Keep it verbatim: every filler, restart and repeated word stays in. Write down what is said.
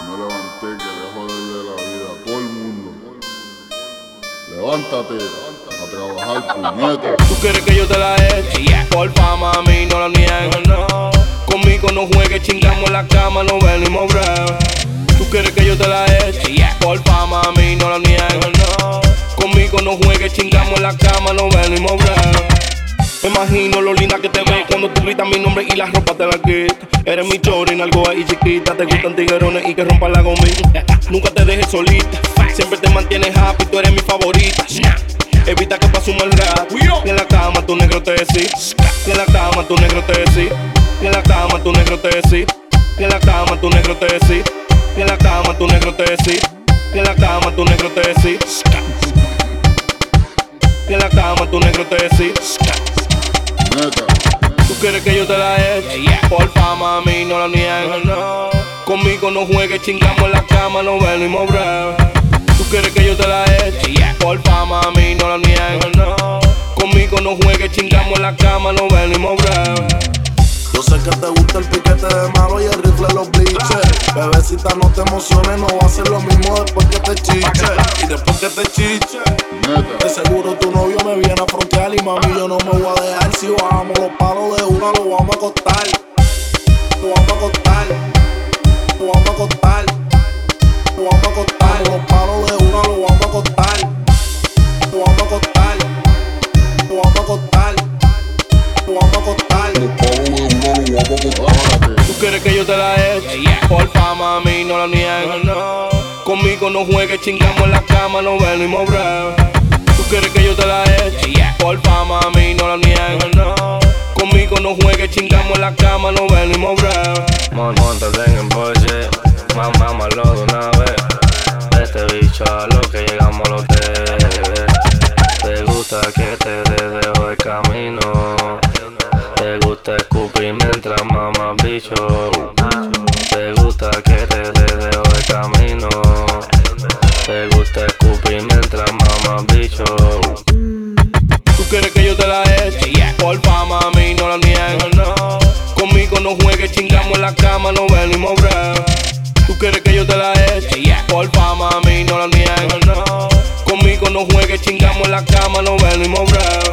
Me levanté, quería joderle la vida a todo el mundo. Levántate a trabajar, puñeta. Tú quieres que yo te la eche, por fama a mí no la niego, no. Conmigo no juegues, chingamos en la cama, no venimos breve. Tú quieres que yo te la eche, por fama a mí no la niego, no. Conmigo no juegues, chingamos en la cama, no venimos breve. Me imagino lo linda que te ves cuando tú gritas mi nombre y la ropa te la quita. Eres mi chori, algo ahí chiquita. Te gustan tiguerones y que rompan la gomita. Nunca te dejes solita, siempre te mantienes happy, tú eres mi favorita. Evita que pase un mal rato. Y en la cama tu negro te decís. Y en la cama tu negro te decís. Y en la cama tu negro te decís. Y en la cama tu negro te decís. Y en la cama tu negro te decís. Y en la cama tu negro te decís. Y en la cama tu negro te decís. Tú quieres que yo te la eche, por fama a mí no la niego, no. Conmigo no juegues, chingamos en la cama, no venimos breve. Tú quieres que yo te la eche, por fama a mí no la niego, no. Conmigo no juegues, chingamos en la cama, no venimos breve. Yo sé que te gusta el piquete de malo y el rifle los bliches. Bebecita, no te emociones, no va a ser lo mismo después que te chiche. Y después que te chiche, de seguro tu novio me viene a frontear. Y mami, yo no me voy a dejar. Si bajamos los palos de una, lo vamos a acostar. Lo vamos a acostar. Lo vamos a acostar. Lo vamos a acostar. Los palos de una, lo vamos a acostar. Lo vamos a acostar. Lo vamos a acostar. Lo vamos a acostar. Tú quieres que yo te la eche, por fama a mí no la niego, no. Conmigo no juegues, chingamos en la cama, no venimos breve. Tú quieres que yo te la eche, por fama a mí no la niego, no. Conmigo no juegues, chingamos en la cama, no venimos breve. Montate en el Porsche, mamámalo de una vez. Este bicho a lo que llegamos a los hotel. Te gusta que te dejo el camino. Te gusta escupir mientras mamas bicho. Te gusta que te dejo el camino. Te gusta escupir mientras mamas bicho. Tú quieres que yo te la eche, por fama a mí no la niego, no. Conmigo no juegues, chingamos en la cama, no venimos breve. Tú quieres que yo te la eche, por fama a mí no la niego, no. Conmigo no juegues, chingamos en la cama, no venimos breve.